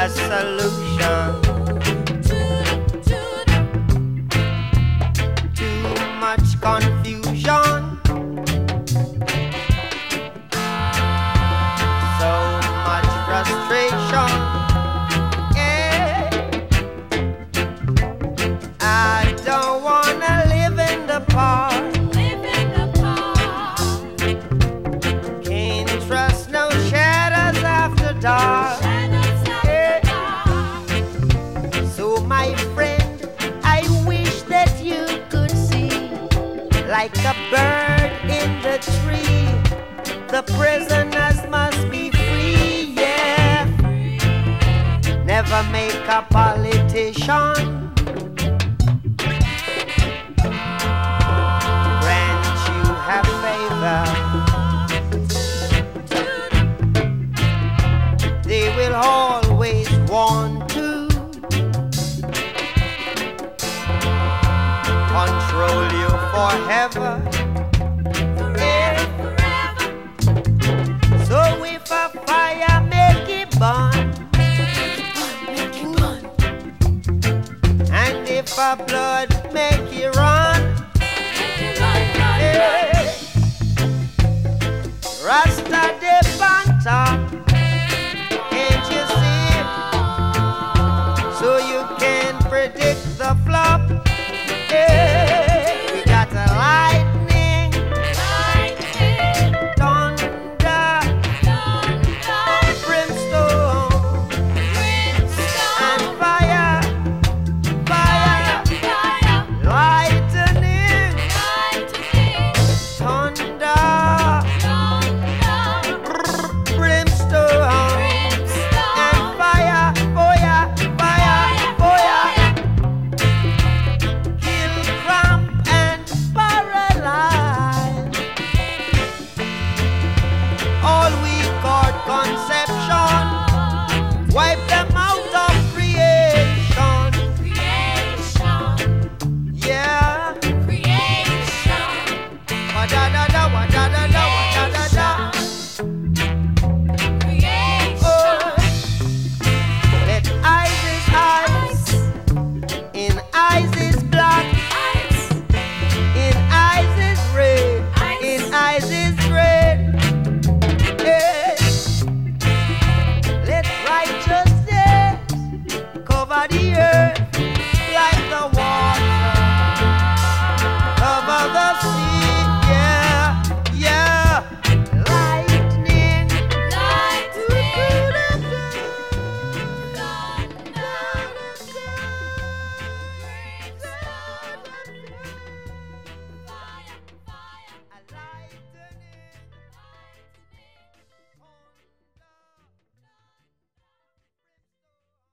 solution. Too much confusion. So much frustration. Yeah. I don't wanna live in the park. Can't trust no shadows after dark. So my friend, I wish that you could see, like a bird in the tree, the prisoners must be free, yeah. Never make a politician grant you have favor. They will always want to control you forever. Yeah. So if a fire make it burn, and if a blood make it run, yeah. Rasta de Panta.